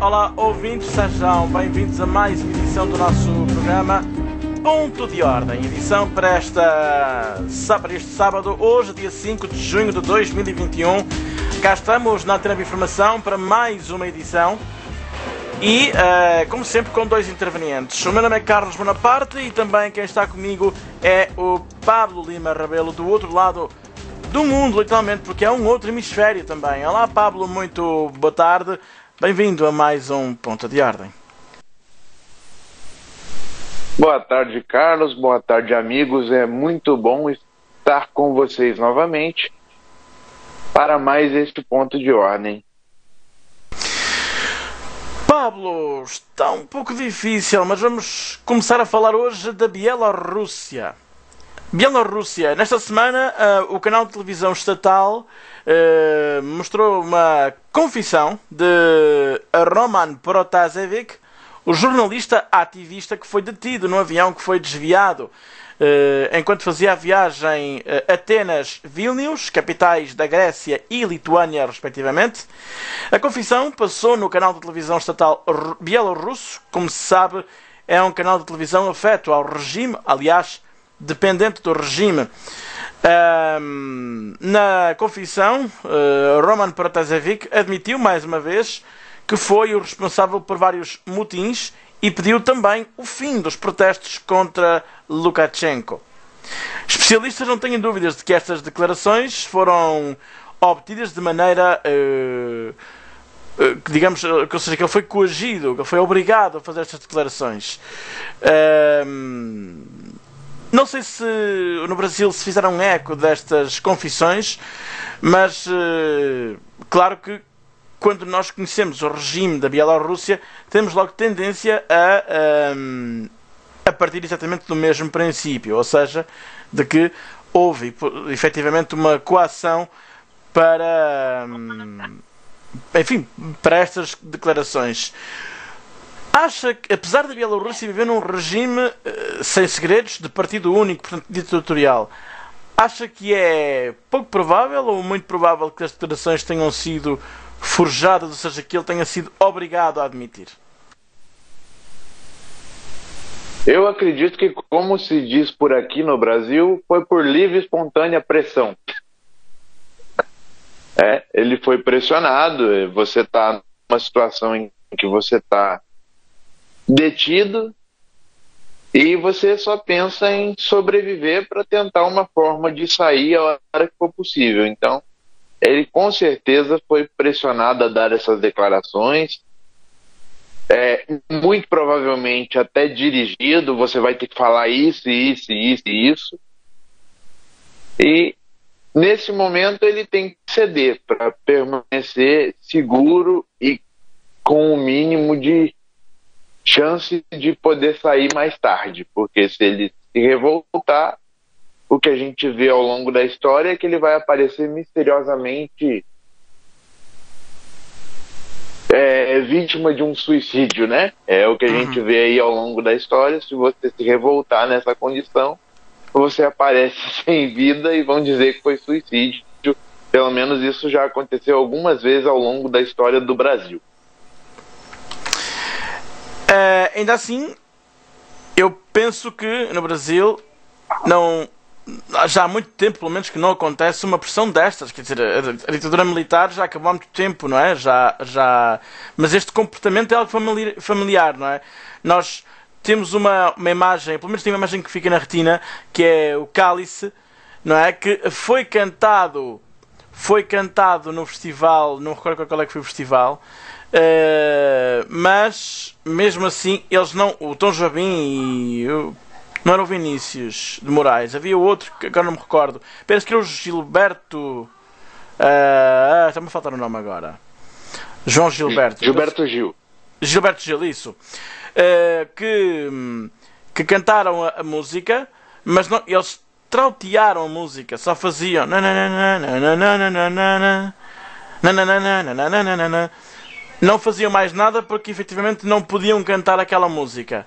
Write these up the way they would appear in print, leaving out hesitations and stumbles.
Olá ouvintes, sejam bem-vindos a mais uma edição do nosso programa Ponto de Ordem. Edição para este sábado, hoje dia 5 de junho de 2021. Cá estamos na Antena de Informação para mais uma edição e, como sempre, com dois intervenientes. O meu nome é Carlos Bonaparte e também quem está comigo é o Pablo Lima Rabelo, do outro lado do mundo, literalmente, porque é um outro hemisfério também. Olá Pablo, muito boa tarde. Bem-vindo a mais um Ponto de Ordem. Boa tarde, Carlos. Boa tarde, amigos. É muito bom estar com vocês novamente para mais este Ponto de Ordem. Pablo, está um pouco difícil, mas vamos começar a falar hoje da Bielorrússia. Bielorrússia. Nesta semana, o canal de televisão estatal mostrou uma confissão de Roman Protasevich, o jornalista ativista que foi detido no avião que foi desviado enquanto fazia a viagem Atenas-Vilnius, capitais da Grécia e Lituânia, respectivamente. A confissão passou no canal de televisão estatal bielorrusso. Como se sabe, é um canal de televisão afeto ao regime, aliás, dependente do regime. Na confissão, Roman Protasevich admitiu mais uma vez que foi o responsável por vários motins e pediu também o fim dos protestos contra Lukashenko. Especialistas não têm dúvidas de que estas declarações foram obtidas de maneira digamos, ou seja, que ele foi coagido, que ele foi obrigado a fazer estas declarações. Não sei se no Brasil se fizeram eco destas confissões, mas claro que quando nós conhecemos o regime da Bielorrússia, temos logo tendência a partir exatamente do mesmo princípio, ou seja, de que houve efetivamente uma coação para, enfim, para estas declarações. Acha que, apesar da Bielorrússia viver num regime sem segredos, de partido único, portanto ditatorial, acha que é pouco provável ou muito provável que as declarações tenham sido forjadas, ou seja, que ele tenha sido obrigado a admitir? Eu acredito que, como se diz por aqui no Brasil, foi por livre e espontânea pressão. Ele foi pressionado. Você está numa situação em que você está detido e você só pensa em sobreviver para tentar uma forma de sair a hora que for possível. Então, ele com certeza foi pressionado a dar essas declarações, muito provavelmente até dirigido. Você vai ter que falar isso, isso, isso e isso. E nesse momento ele tem que ceder para permanecer seguro e com o mínimo de chance de poder sair mais tarde, porque se ele se revoltar, o que a gente vê ao longo da história é que ele vai aparecer misteriosamente vítima de um suicídio, né? É o que a gente vê aí ao longo da história. Se você se revoltar nessa condição, você aparece sem vida e vão dizer que foi suicídio. Pelo menos isso já aconteceu algumas vezes ao longo da história do Brasil. Ainda assim, eu penso que no Brasil já há muito tempo, pelo menos, que não acontece uma pressão destas. Quer dizer, a ditadura militar já acabou há muito tempo, não é? Mas este comportamento é algo familiar, não é? Nós temos uma imagem, pelo menos tem uma imagem que fica na retina, que é o Cálice, não é? Que foi cantado no festival, não recordo qual é que foi o festival, mas mesmo assim eles não, o Tom Jobim e não era o Vinícius de Moraes, havia outro que agora não me recordo, parece que era o Gilberto, está-me a faltar o nome agora, João Gilberto Gil, isso, que cantaram a música, mas não, eles trautearam a música, só faziam não faziam mais nada porque efetivamente não podiam cantar aquela música.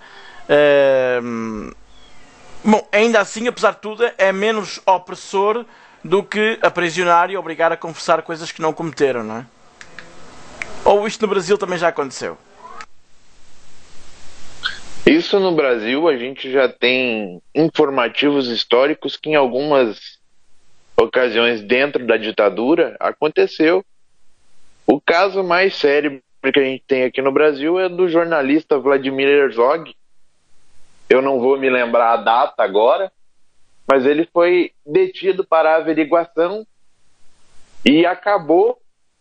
Bom, ainda assim, apesar de tudo, é menos opressor do que aprisionar e obrigar a confessar coisas que não cometeram, não é? Ou isto no Brasil também já aconteceu? Isso no Brasil a gente já tem informativos históricos que em algumas ocasiões dentro da ditadura aconteceu. O caso mais sério que a gente tem aqui no Brasil é do jornalista Vladimir Herzog. Eu não vou me lembrar a data agora, mas ele foi detido para averiguação e acabou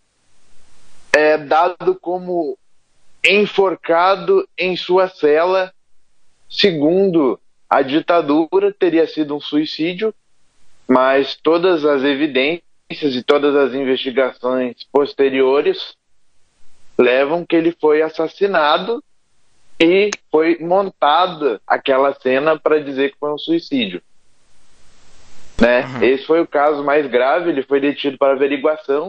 dado como enforcado em sua cela. Segundo a ditadura, teria sido um suicídio, mas todas as evidências e todas as investigações posteriores levam que ele foi assassinado e foi montada aquela cena para dizer que foi um suicídio, né? Uhum. Esse foi o caso mais grave. Ele foi detido para averiguação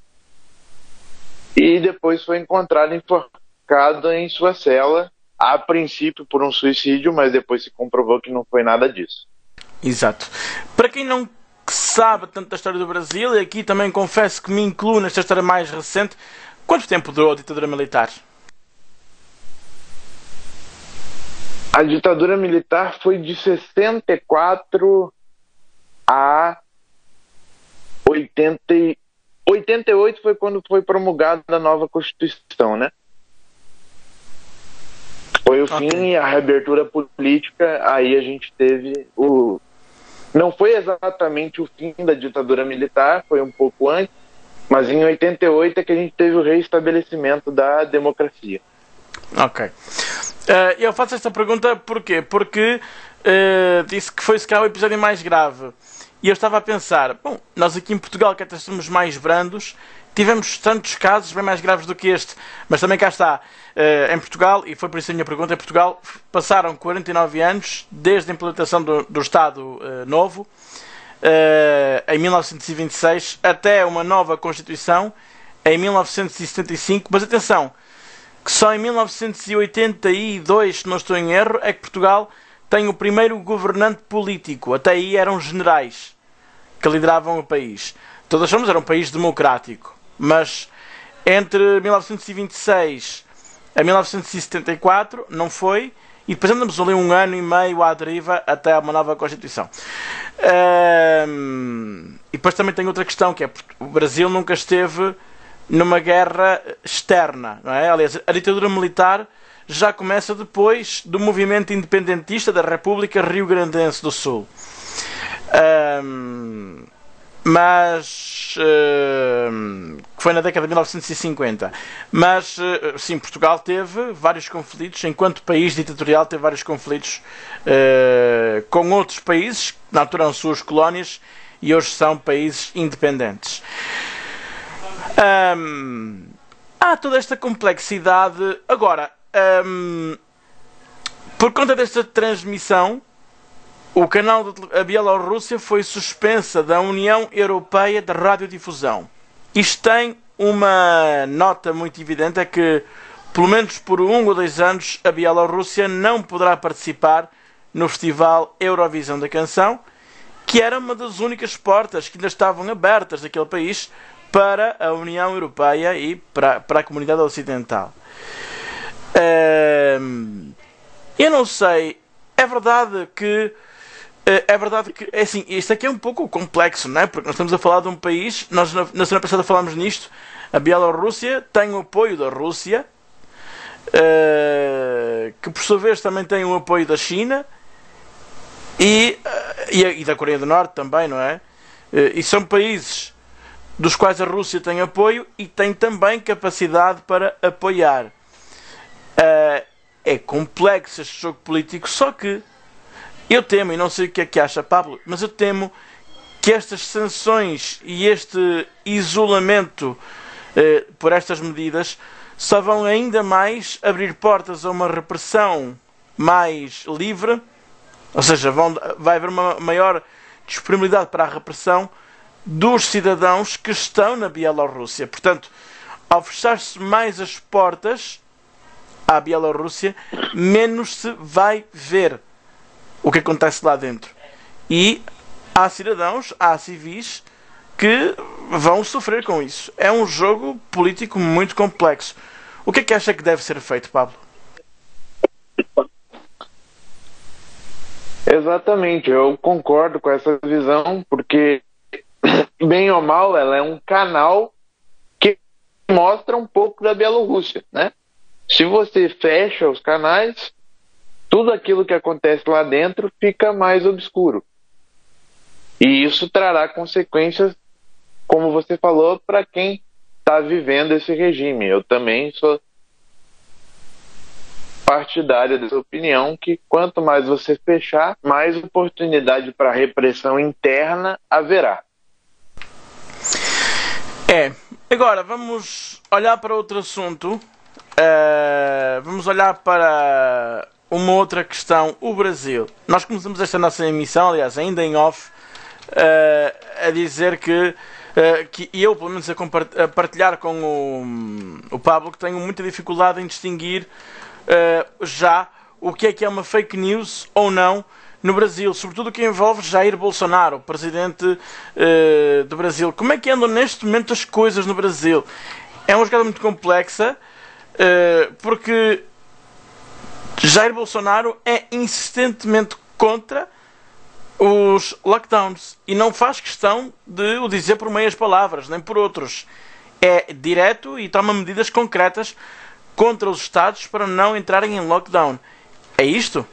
e depois foi encontrado enforcado em sua cela, a princípio por um suicídio, mas depois se comprovou que não foi nada disso. Exato. Para quem não sabe tanto da história do Brasil, e aqui também confesso que me incluo nesta história mais recente, quanto tempo durou a ditadura militar? A ditadura militar foi de 64 a 88 foi quando foi promulgada a nova Constituição, né? Foi o fim e a reabertura política. Aí a gente teve o... Não foi exatamente o fim da ditadura militar, foi um pouco antes, mas em 88 é que a gente teve o reestabelecimento da democracia. Ok. Eu faço esta pergunta porquê? Porque disse que foi se calhar o episódio mais grave. E eu estava a pensar, bom, nós aqui em Portugal, que até somos mais brandos, tivemos tantos casos bem mais graves do que este. Mas também cá está, em Portugal, e foi por isso a minha pergunta, em Portugal passaram 49 anos desde a implementação do Estado Novo, em 1926, até uma nova Constituição, em 1975. Mas atenção, que só em 1982, se não estou em erro, é que Portugal tem o primeiro governante político. Até aí eram generais que lideravam o país. Todos somos, era um país democrático. Mas entre 1926 a 1974 não foi. E depois andamos ali um ano e meio à deriva até uma nova Constituição. E depois também tem outra questão, que é o Brasil nunca esteve numa guerra externa, não é? Aliás, a ditadura militar já começa depois do movimento independentista da República Rio-Grandense do Sul. Mas foi na década de 1950. Mas sim, Portugal teve vários conflitos, enquanto país ditatorial teve vários conflitos com outros países que na altura eram suas colónias e hoje são países independentes. Há toda esta complexidade. Agora, por conta desta transmissão, o canal da Bielorrússia foi suspensa da União Europeia de Radiodifusão. Isto tem uma nota muito evidente, é que pelo menos por 1 ou 2 anos a Bielorrússia não poderá participar no Festival Eurovisão da Canção, que era uma das únicas portas que ainda estavam abertas daquele país para a União Europeia e para a comunidade ocidental. Eu não sei, é verdade que é assim, isto aqui é um pouco complexo, não é? Porque nós estamos a falar de um país, nós na semana passada falámos nisto, a Bielorrússia tem o apoio da Rússia, que por sua vez também tem o apoio da China e da Coreia do Norte também, não é? E são países dos quais a Rússia tem apoio e tem também capacidade para apoiar. É complexo este jogo político, só que eu temo, e não sei o que é que acha Pablo, mas eu temo que estas sanções e este isolamento por estas medidas só vão ainda mais abrir portas a uma repressão mais livre, ou seja, vai haver uma maior disponibilidade para a repressão dos cidadãos que estão na Bielorrússia. Portanto, ao fechar-se mais as portas à Bielorrússia, menos se vai ver o que acontece lá dentro. E há cidadãos, há civis que vão sofrer com isso. É um jogo político muito complexo. O que é que acha que deve ser feito, Pablo? Exatamente, eu concordo com essa visão, porque, bem ou mal, ela é um canal que mostra um pouco da Bielorrússia, né? Se você fecha os canais, tudo aquilo que acontece lá dentro fica mais obscuro. E isso trará consequências, como você falou, para quem está vivendo esse regime. Eu também sou partidário dessa opinião, que quanto mais você fechar, mais oportunidade para repressão interna haverá. Agora vamos olhar para outro assunto. Vamos olhar para uma outra questão, o Brasil. Nós começamos esta nossa emissão, aliás, ainda em off, a dizer que eu, pelo menos, a partilhar com o Pablo, que tenho muita dificuldade em distinguir já o que é uma fake news ou não no Brasil, sobretudo o que envolve Jair Bolsonaro, o presidente do Brasil. Como é que andam neste momento as coisas no Brasil? É uma jogada muito complexa, porque Jair Bolsonaro é insistentemente contra os lockdowns e não faz questão de o dizer por meias palavras, nem por outros. É direto e toma medidas concretas contra os Estados para não entrarem em lockdown. É isto?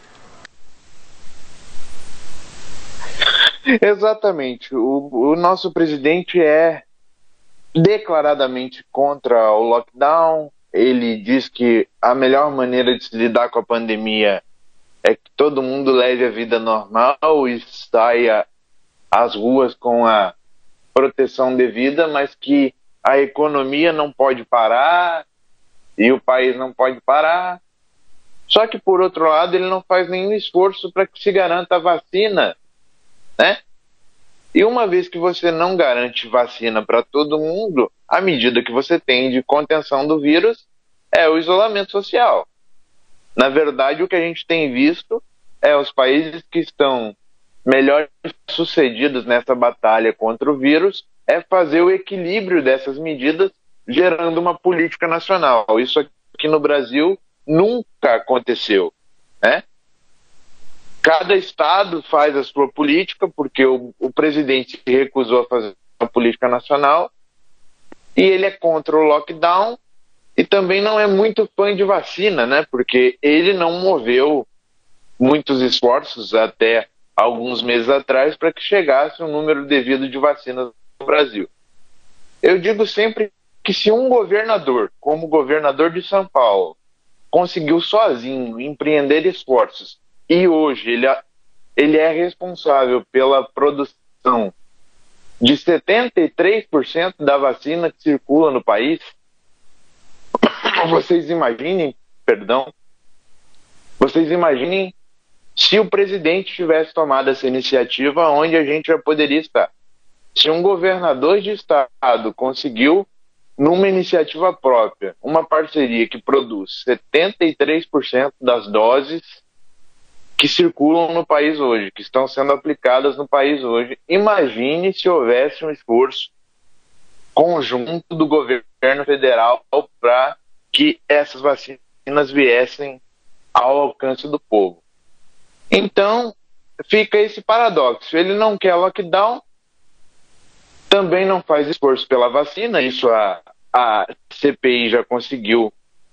Exatamente. O nosso presidente é declaradamente contra o lockdown. Ele diz que a melhor maneira de se lidar com a pandemia é que todo mundo leve a vida normal e saia às ruas com a proteção devida, mas que a economia não pode parar e o país não pode parar. Só que, por outro lado, ele não faz nenhum esforço para que se garanta a vacina, né? E uma vez que você não garante vacina para todo mundo, a medida que você tem de contenção do vírus é o isolamento social. Na verdade, o que a gente tem visto é os países que estão melhor sucedidos nessa batalha contra o vírus é fazer o equilíbrio dessas medidas, gerando uma política nacional. Isso aqui no Brasil nunca aconteceu, né? Cada estado faz a sua política, porque o presidente se recusou a fazer uma política nacional, e ele é contra o lockdown, e também não é muito fã de vacina, né? Porque ele não moveu muitos esforços até alguns meses atrás para que chegasse um número devido de vacinas no Brasil. Eu digo sempre que se um governador, como o governador de São Paulo, conseguiu sozinho empreender esforços e hoje ele é responsável pela produção de 73% da vacina que circula no país, vocês imaginem se o presidente tivesse tomado essa iniciativa, onde a gente já poderia estar. Se um governador de estado conseguiu, numa iniciativa própria, uma parceria que produz 73% das doses que circulam no país hoje, que estão sendo aplicadas no país hoje, imagine se houvesse um esforço conjunto do governo federal para que essas vacinas viessem ao alcance do povo. Então, fica esse paradoxo. Ele não quer lockdown, também não faz esforço pela vacina, isso a CPI já conseguiu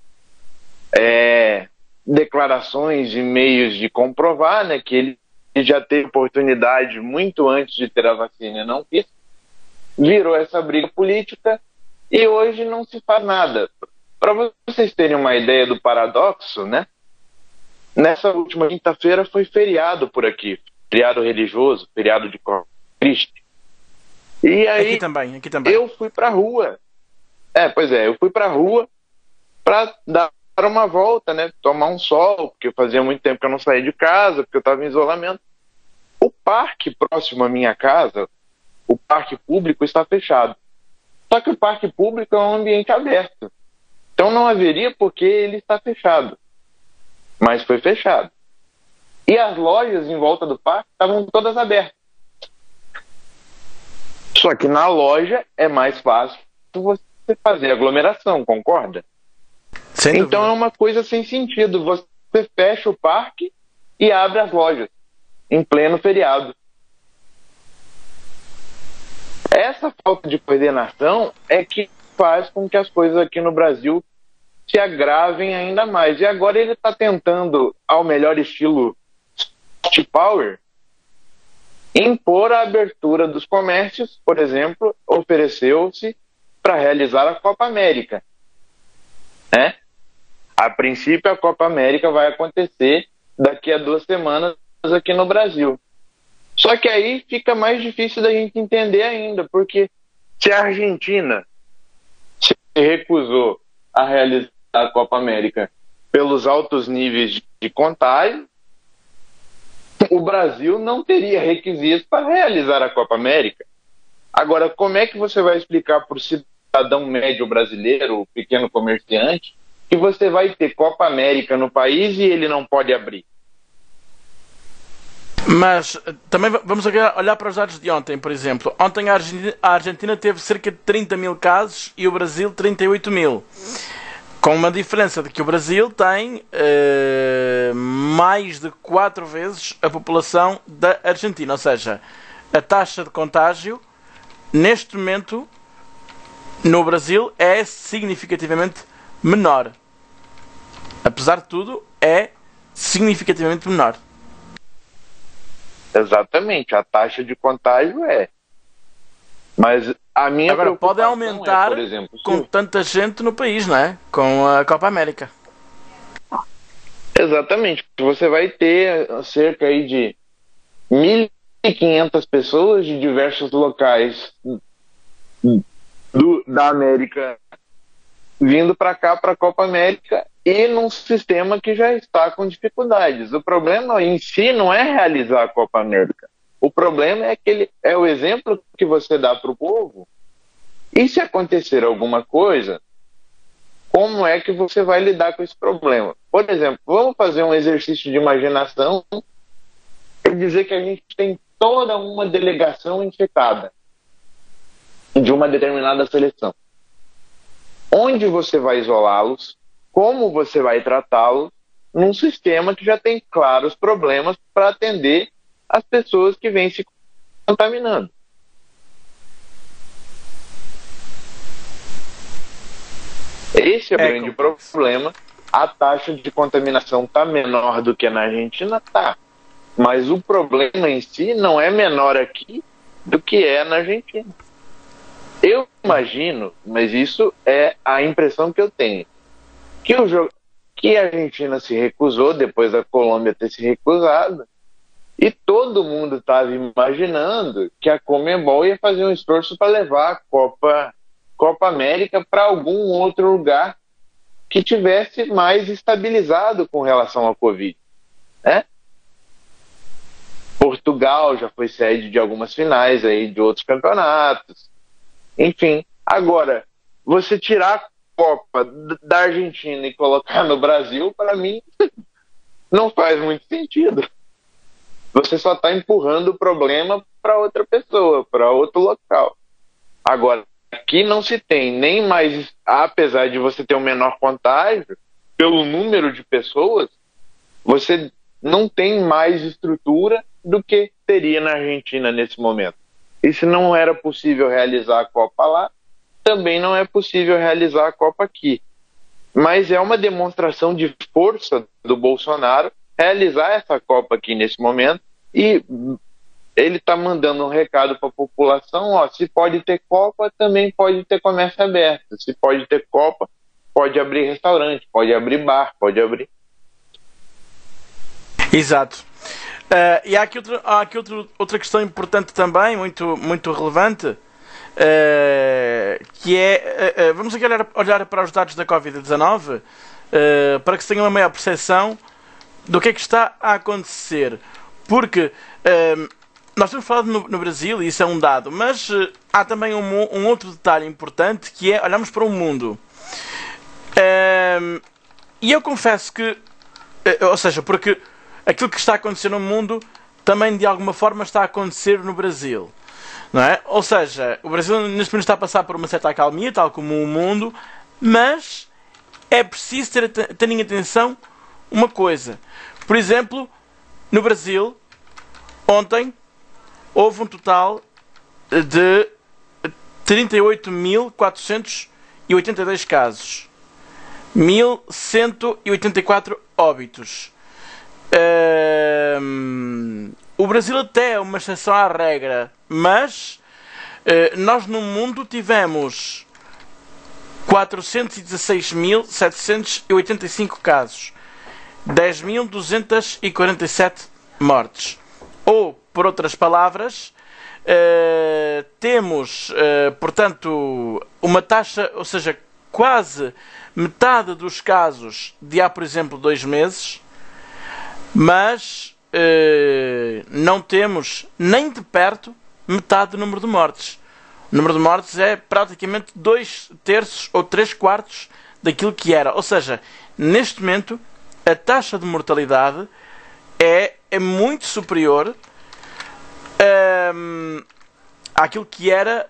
declarações e meios de comprovar, né, que ele já teve oportunidade muito antes de ter a vacina e não quis, virou essa briga política e hoje não se faz nada. Para vocês terem uma ideia do paradoxo, né, nessa última quinta-feira foi feriado por aqui, feriado religioso, feriado de Corpus Christi. E aí aqui também. Eu fui pra rua. Eu fui pra rua pra dar uma volta, né? Tomar um sol, porque fazia muito tempo que eu não saía de casa, porque eu estava em isolamento. O parque próximo à minha casa, o parque público, está fechado. Só que o parque público é um ambiente aberto. Então não haveria por que ele estar fechado. Mas foi fechado. E as lojas em volta do parque estavam todas abertas. Só que na loja é mais fácil você fazer aglomeração, concorda? Sem Então dúvida. é uma coisa sem sentido. Você fecha o parque e abre as lojas em pleno feriado. Essa falta de coordenação é que faz com que as coisas aqui no Brasil se agravem ainda mais. E agora ele está tentando, ao melhor estilo soft power, impor a abertura dos comércios. Por exemplo, ofereceu-se para realizar a Copa América, né? A princípio, a Copa América vai acontecer daqui a 2 semanas aqui no Brasil. Só que aí fica mais difícil da gente entender ainda, porque se a Argentina se recusou a realizar a Copa América pelos altos níveis de contágio, o Brasil não teria requisitos para realizar a Copa América. Agora, como é que você vai explicar para o cidadão médio brasileiro, o pequeno comerciante, que você vai ter Copa América no país e ele não pode abrir? Mas também vamos olhar para os dados de ontem, por exemplo. Ontem a Argentina teve cerca de 30 mil casos e o Brasil 38 mil. Com uma diferença de que o Brasil tem mais de 4 vezes a população da Argentina. Ou seja, a taxa de contágio, neste momento, no Brasil, é significativamente menor. Apesar de tudo, é significativamente menor. Exatamente, a taxa de contágio é. Mas a minha Agora, pode preocupação aumentar por exemplo, com tanta gente no país, não é? Com a Copa América. exatamente, você vai ter cerca aí de 1.500 pessoas de diversos locais da América vindo para cá, para a Copa América, e num sistema que já está com dificuldades. O problema em si não é realizar a Copa América. O problema é que ele é o exemplo que você dá para o povo. E se acontecer alguma coisa, como é que você vai lidar com esse problema? Por exemplo, vamos fazer um exercício de imaginação e dizer que a gente tem toda uma delegação infectada de uma determinada seleção. Onde você vai isolá-los? Como você vai tratá-los? Num sistema que já tem claros problemas para atender as pessoas que vêm se contaminando. Esse é o grande problema. A taxa de contaminação está menor do que na Argentina? Tá. Mas o problema em si não é menor aqui do que é na Argentina. Eu imagino, mas isso é a impressão que eu tenho, que a Argentina se recusou, depois da Colômbia ter se recusado, e todo mundo estava imaginando que a Conmebol ia fazer um esforço para levar a Copa América para algum outro lugar que tivesse mais estabilizado com relação ao Covid, né? Portugal já foi sede de algumas finais aí de outros campeonatos. Enfim, agora, você tirar a Copa da Argentina e colocar no Brasil, para mim, não faz muito sentido. Você só está empurrando o problema para outra pessoa, para outro local. Agora, aqui não se tem nem mais, apesar de você ter um menor contágio, pelo número de pessoas, você não tem mais estrutura do que teria na Argentina nesse momento. E se não era possível realizar a Copa lá, também não é possível realizar a Copa aqui. Mas é uma demonstração de força do Bolsonaro realizar essa Copa aqui nesse momento, e ele está mandando um recado para a população, ó, se pode ter Copa, também pode ter comércio aberto. Se pode ter Copa, pode abrir restaurante, pode abrir bar, pode abrir... Exato. E há aqui outra questão importante também, muito relevante, que é, vamos aqui olhar para os dados da Covid-19, para que se tenha uma maior percepção do que é que está a acontecer. Porque nós temos falado no Brasil, e isso é um dado, mas há também um outro detalhe importante, que é olharmos para o mundo. E eu confesso que, ou seja, porque aquilo que está a acontecer no mundo também de alguma forma está a acontecer no Brasil. não é? Ou seja, o Brasil neste momento está a passar por uma certa acalmia, tal como o mundo, mas é preciso ter em atenção uma coisa. Por exemplo, no Brasil, ontem, houve um total de 38.482 casos, 1.184 óbitos. O Brasil até é uma exceção à regra, mas nós no mundo tivemos 416.785 casos, 10.247 mortes. Ou, por outras palavras, temos, portanto, uma taxa, ou seja, quase metade dos casos de há, por exemplo, 2 meses, mas não temos nem de perto metade do número de mortes. O número de mortes é praticamente 2/3 ou 3/4 daquilo que era. Ou seja, neste momento, a taxa de mortalidade é muito superior àquilo que era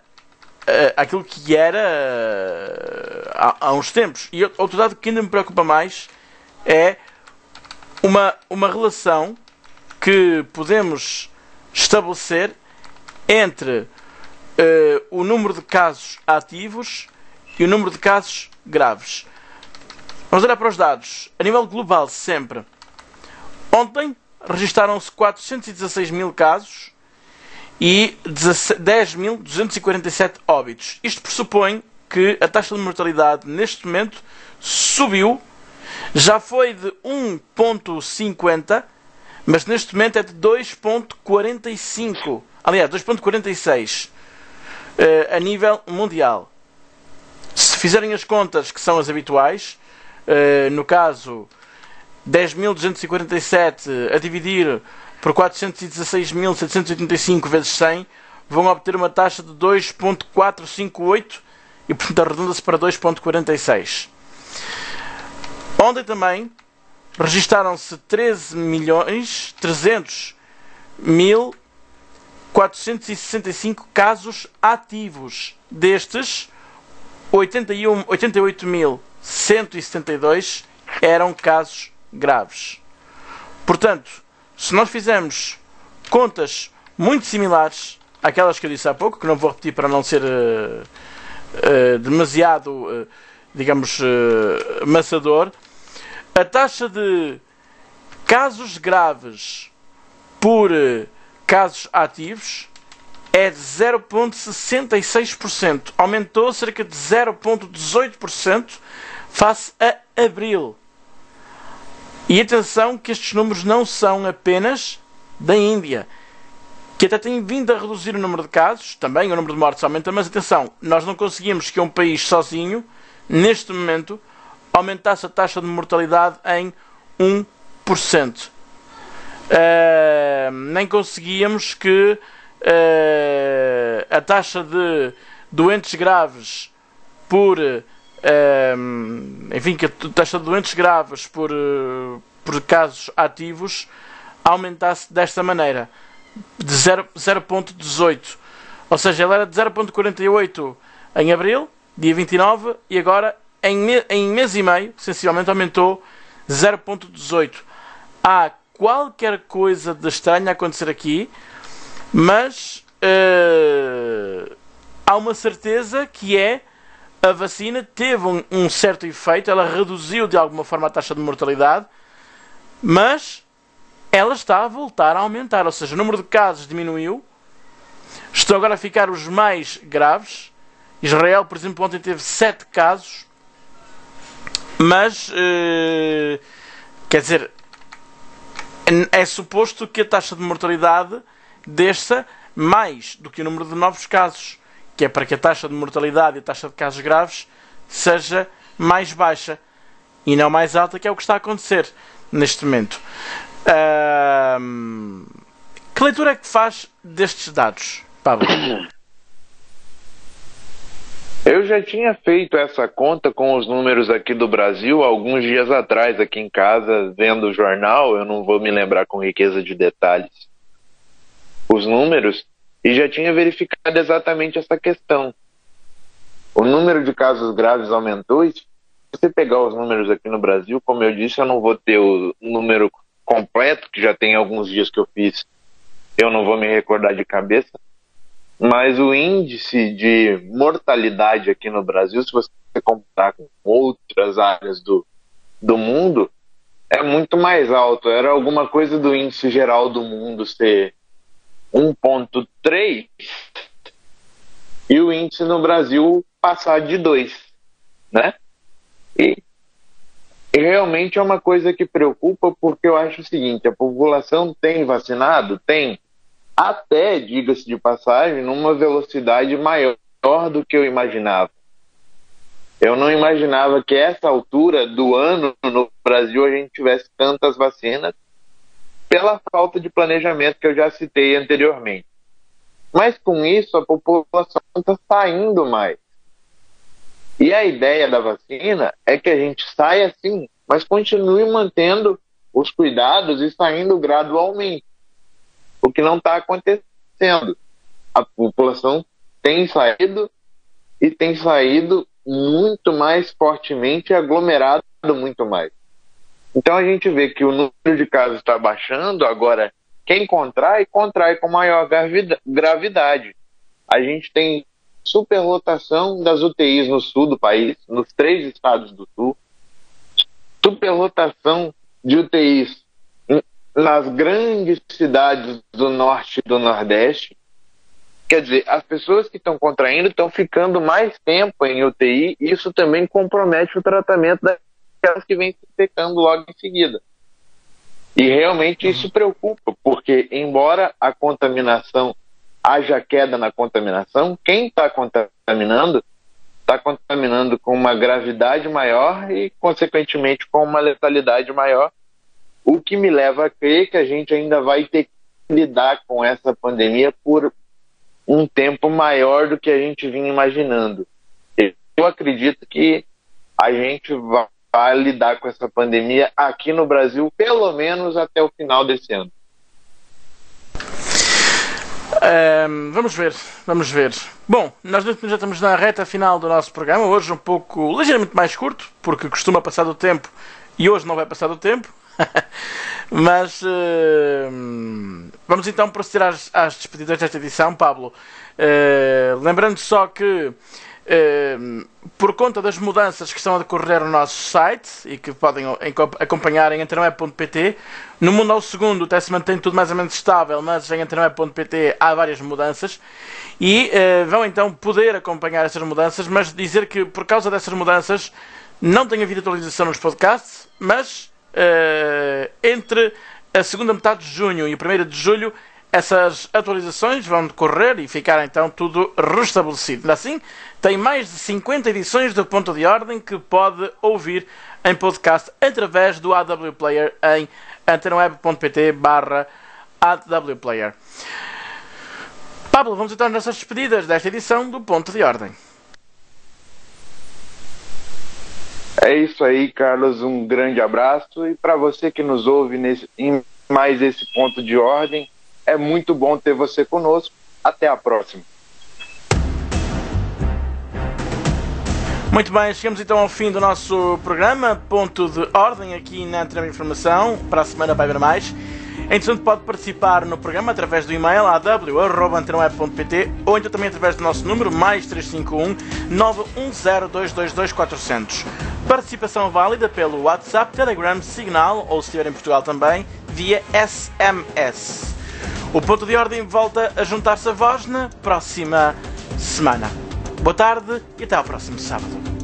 há uns tempos. E outro dado que ainda me preocupa mais é uma relação que podemos estabelecer entre o número de casos ativos e o número de casos graves. Vamos olhar para os dados. A nível global, sempre. Ontem registaram-se 416 mil casos e 10.247 óbitos. Isto pressupõe que a taxa de mortalidade neste momento subiu. Já foi de 1,50, mas neste momento é de 2,45. Aliás, 2,46 a nível mundial. Se fizerem as contas que são as habituais, no caso 10.247 a dividir por 416.785 vezes 100, vão obter uma taxa de 2,458 e, portanto, arredonda-se para 2,46. Ontem também registaram-se 13.300.465 casos ativos. Destes, 88.172 eram casos graves. Portanto, se nós fizermos contas muito similares àquelas que eu disse há pouco, que não vou repetir para não ser demasiado, digamos, maçador, a taxa de casos graves por casos ativos é de 0,66%. Aumentou cerca de 0,18% face a abril. E atenção que estes números não são apenas da Índia, que até tem vindo a reduzir o número de casos, também o número de mortes aumenta, mas atenção, nós não conseguimos que um país sozinho, neste momento, aumentasse a taxa de mortalidade em 1%. Nem conseguíamos que a taxa de doentes graves por enfim, que a taxa de doentes graves por casos ativos aumentasse desta maneira, de 0,18. Ou seja, ela era de 0,48 em abril, dia 29, e agora em mês e meio, sensivelmente, aumentou 0,18. Há qualquer coisa de estranho a acontecer aqui, mas há uma certeza que é a vacina teve um certo efeito, ela reduziu de alguma forma a taxa de mortalidade, mas ela está a voltar a aumentar, ou seja, o número de casos diminuiu, estão agora a ficar os mais graves. Israel, por exemplo, ontem teve 7 casos, mas, quer dizer, é suposto que a taxa de mortalidade desça mais do que o número de novos casos, que é para que a taxa de mortalidade e a taxa de casos graves seja mais baixa e não mais alta, que é o que está a acontecer neste momento. Que leitura é que faz destes dados, Pablo? Eu já tinha feito essa conta com os números aqui do Brasil alguns dias atrás, aqui em casa, vendo o jornal. Eu não vou me lembrar com riqueza de detalhes os números, e já tinha verificado exatamente essa questão. O número de casos graves aumentou, e se você pegar os números aqui no Brasil, como eu disse, eu não vou ter o número completo, que já tem alguns dias que eu fiz, eu não vou me recordar de cabeça, mas o índice de mortalidade aqui no Brasil, se você comparar com outras áreas do mundo, é muito mais alto. Era alguma coisa do índice geral do mundo ser 1,3 e o índice no Brasil passar de 2, né? E realmente é uma coisa que preocupa, porque eu acho o seguinte: a população tem vacinado? Tem. Até, diga-se de passagem, numa velocidade maior do que eu imaginava. Eu não imaginava que a essa altura do ano no Brasil a gente tivesse tantas vacinas, pela falta de planejamento que eu já citei anteriormente. Mas com isso a população está saindo mais. E a ideia da vacina é que a gente saia sim, mas continue mantendo os cuidados e saindo gradualmente. O que não está acontecendo. A população tem saído, e tem saído muito mais fortemente e aglomerado muito mais. Então a gente vê que o número de casos está baixando. Agora, quem contrai com maior gravidade. A gente tem superlotação das UTIs no sul do país, nos 3 estados do sul, superlotação de UTIs nas grandes cidades do norte e do nordeste. Quer dizer, as pessoas que estão contraindo estão ficando mais tempo em UTI, e isso também compromete o tratamento daquelas que vêm se infectando logo em seguida. E realmente isso preocupa, porque embora a contaminação, haja queda na contaminação, quem está contaminando com uma gravidade maior e, consequentemente, com uma letalidade maior, o que me leva a crer que a gente ainda vai ter que lidar com essa pandemia por um tempo maior do que a gente vinha imaginando. Eu acredito que a gente vai lidar com essa pandemia aqui no Brasil, pelo menos até o final desse ano. Vamos ver. Bom, nós já estamos na reta final do nosso programa, hoje um pouco, ligeiramente mais curto, porque costuma passar do tempo e hoje não vai passar do tempo. Mas vamos então proceder às despedidas desta edição, Pablo. Lembrando só que por conta das mudanças que estão a decorrer no nosso site e que podem acompanhar em antenaweb.pt, no Mundo ao Segundo até se mantém tudo mais ou menos estável, mas em antenaweb.pt há várias mudanças e vão então poder acompanhar essas mudanças, mas dizer que por causa dessas mudanças não tem havido atualização nos podcasts, mas entre a segunda metade de junho e o 1º de julho essas atualizações vão decorrer e ficar então tudo restabelecido. Assim, tem mais de 50 edições do Ponto de Ordem que pode ouvir em podcast através do AW Player em antenaweb.pt/AW Player. Pablo, vamos então às nossas despedidas desta edição do Ponto de Ordem. É isso aí, Carlos, um grande abraço, e para você que nos ouve em mais esse Ponto de Ordem, é muito bom ter você conosco. Até a próxima. Muito bem, chegamos então ao fim do nosso programa Ponto de Ordem aqui na Antena Informação. Para a semana vai haver mais. Entretanto, pode participar no programa através do e-mail aw@antenaweb.pt ou então também através do nosso número mais 351 910 222 400. Participação válida pelo WhatsApp, Telegram, Signal ou, se estiver em Portugal também, via SMS. O Ponto de Ordem volta a juntar-se a vós na próxima semana. Boa tarde e até ao próximo sábado.